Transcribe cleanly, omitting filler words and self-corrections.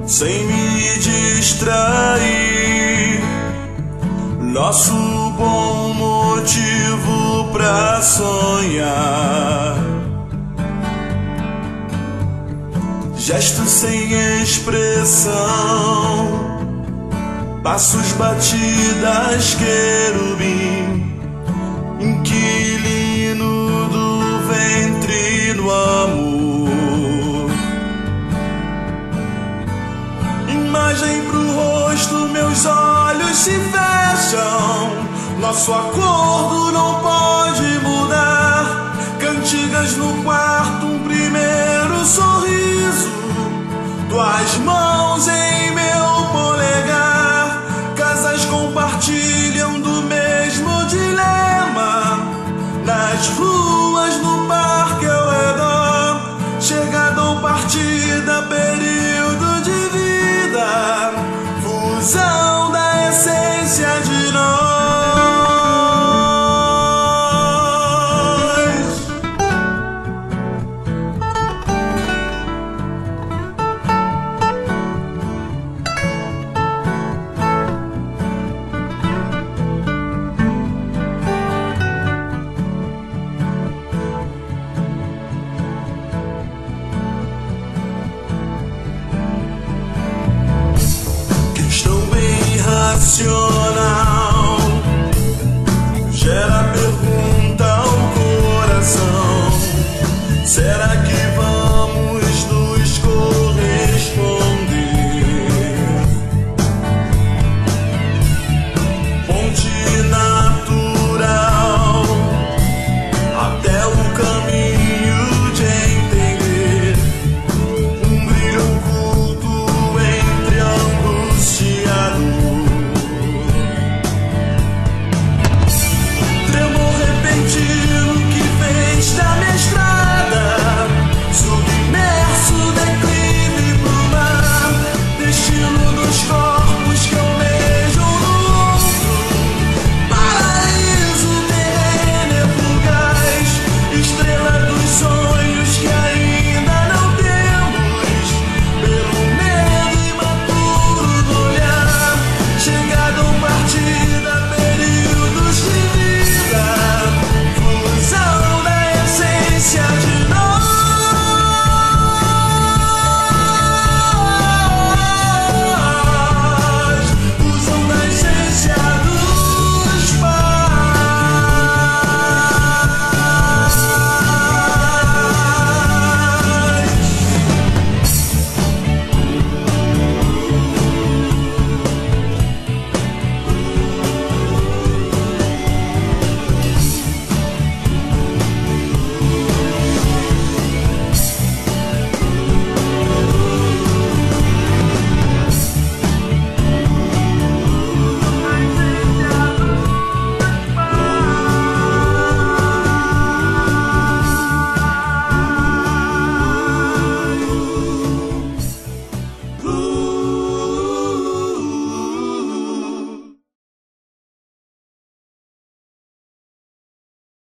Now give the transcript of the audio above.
sem me distrair. Nosso bom motivo pra sonhar. Gestos sem expressão, passos, batidas, querubim, inquilino do ventre no amor. Imagem pro rosto, meus olhos se fecham. Nosso acordo não pode mudar. Cantigas no quarto, um primeiro sorriso, tuas mãos em meu polegar. Casas compartilham do mesmo dilema. Nas ruas, no parque ao redor. Chegada ou partida, período de vida, fusão da essência de nós. Racional gera pergunta ao coração: será que